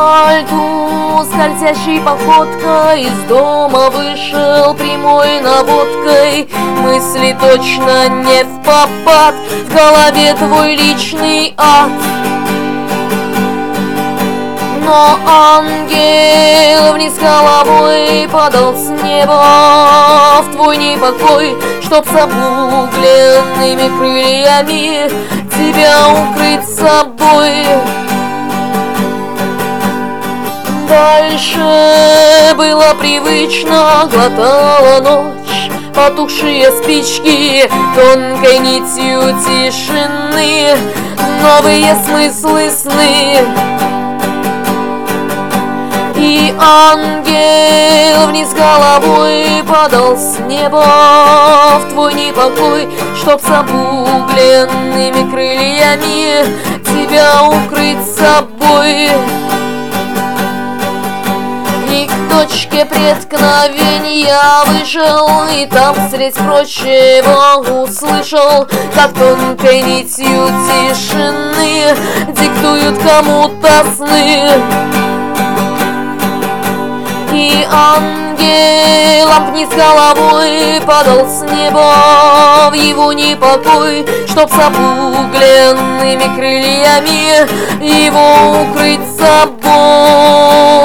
асфальту скользящей походкой из дома вышел прямой наводкой. Мысли точно не впопад, в голове твой личный ад. Но ангел вниз головой падал с неба в твой непокой, чтоб с обугленными крыльями тебя укрыть собой. Дальше было привычно, глотала ночь потухшие спички тонкой нитью тишины, новые смыслы сны. И ангел вниз головой падал с неба в твой непокой, чтоб с обугленными крыльями тебя укрыть собой. И к точке преткновения вышел, и там средь прочего услышал, как тонкой нитью тишины диктуют кому-то сны. И ангелом вниз головой падал с неба в его непокой, чтоб с обугленными крыльями его укрыть собой.